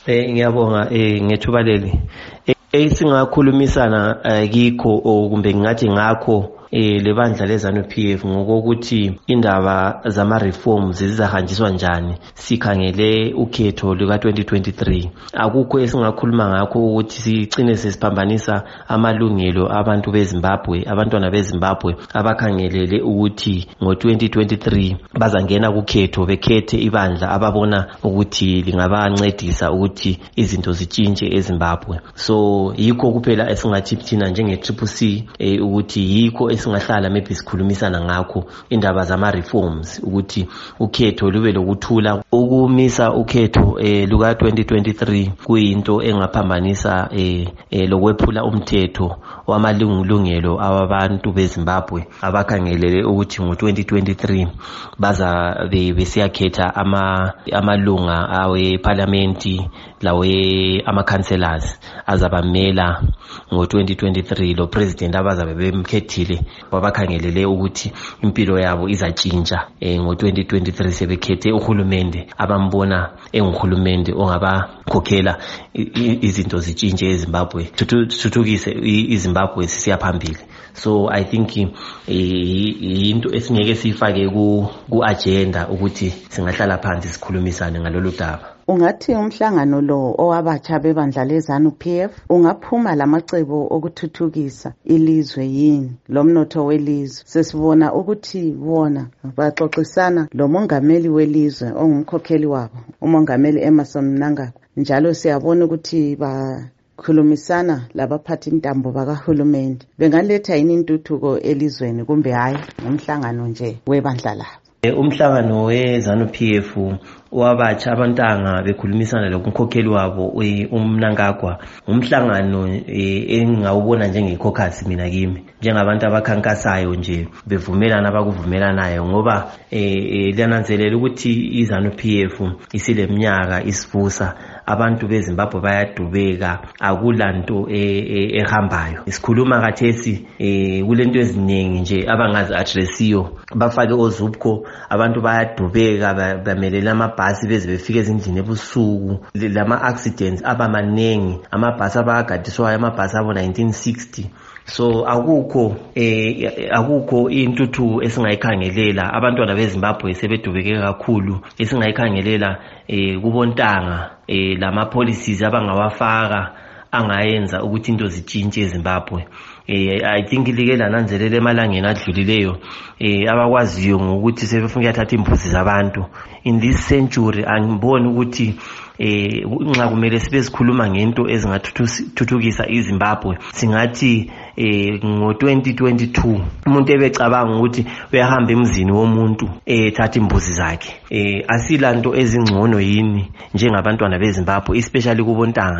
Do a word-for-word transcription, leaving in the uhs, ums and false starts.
Eh ngiyabonga eh ngethuba leli. Esingakhulumisana kikho kumbe ngathi ngakho eh lebandla leZANU P F ngokuthi indaba zama reforms zizahanjiswa njani sikhangele ukhetho luka twenty twenty-three. Akukho esingakhuluma ngakho ukuthi sicine sesiphambanisa amalungelo abantu beZimbabwe, abantwana beZimbabwe abakhangelele ukuthi ngo twenty twenty-three bazangena kukhetho bekhethe ibandla ababona ukuthi lingabancedisa ukuthi izinto zitshintshe eZimbabwe. So yikho kuphela esingathi thina njenge Triple C eh, ukuthi yikho esingahlala maybe sikhulumisana ngakho indaba zama reforms ukuthi ukhetho lube lokuthula. Ukumisa ukhetho eh, luka twenty twenty-three kuyinto engaphambanisa eh, eh, lokwephula umthetho wamalungelo awabantu beZimbabwe abakhangelele ukuthi ngo twenty twenty-three baza besiyakhetha ama amalunga awe parliament lawe ama councillors azabamela ngo twenty twenty-three. Lo president abazabe bemkhethile babakhangelele ukuthi impilo yabo izatshintsha eh, ngo twenty twenty-three sebekhethe uhulumende abambona enguhulumende ongabakhokhela izinto zitshintshe eZimbabwe tuthuthukise iZimbabwe sisiya phambili. So I think into esingeke sifake ku ku agenda ukuthi singahlala phansi sikhulumisane ngalolu daba. Ungathi umhlangano lo owabatsha bebandla leZANU P F ungaphuma lamacebo okuthuthukisa ilizwe yini lomnotho welizwe? Sesibona ukuthi wona baxoxisana lo mongameli welizwe ongumkhokheli wabo umongameli Emmerson Mnangagwa, njalo siyabona ukuthi ba khulumisana labaphathi intambo bakahulumende. Bengaletha yini intuthuko elizweni kumbe hayi ngomhlangano nje webandla labo? Umhlangano weZANU P F wabatsha abantanga bekhulumisana lokumkhokheli wabo uMnangagwa umhlangano engawubona njengecaucus mina kimi njengabantu abakhankasayo nje bevumelana abakuvumelanayo ngoba liyananzelela ukuthi iZANU P F isileminyaka isibusa abantu beZimbabwe bayadubeka akulanto ehambayo. Isikhuluma kathesi kulento eziningi nje abangazi addressiyo bafake ozubko abantu bayadubeka bamelela amabhasi beze befike ezindlini ebusuku lama accidents abamanengi amabhasi abagadiswayo amabhasi abo nineteen sixty. So akukho eh akukho intuthu esingayikhangelela abantwana beZimbabwe sebedubeke kakhulu esingayikhangelela eh kubontanga eh lama policies abangawafaka angayenza ukuthi into zitshintshe eZimbabwe. Eh I think like lananzelela emalangeni adlulileyo eh abakwaziyo ngokuthi sebefuna ukuthatha imbuzi zabantu in this century. Angiboni ukuthi eh nxa kumele sibe sikhuluma ngento ezingathuthukisa iZimbabwe singathi eh ngo twenty twenty-two umuntu ebecabanga ukuthi uyahamba emzini womuntu ethatha imbuzi zakhe. Eh asilanto ezingcono yini njengabantwana beZimbabwe especially kubontanga.